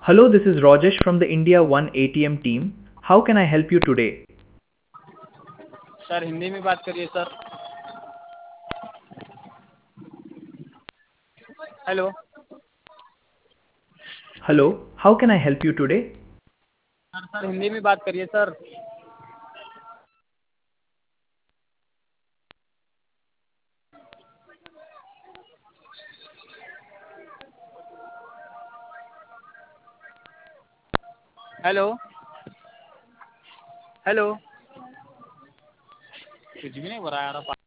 Hello, this is Rajesh from the India One ATM team. How can I help you today? Sir Hindi में बात करिए sir. Hello. Hello, how can I help you today? Sir Hindi में बात करिए sir. Hello. Hello. कुछ भी नहीं हो रहा यार।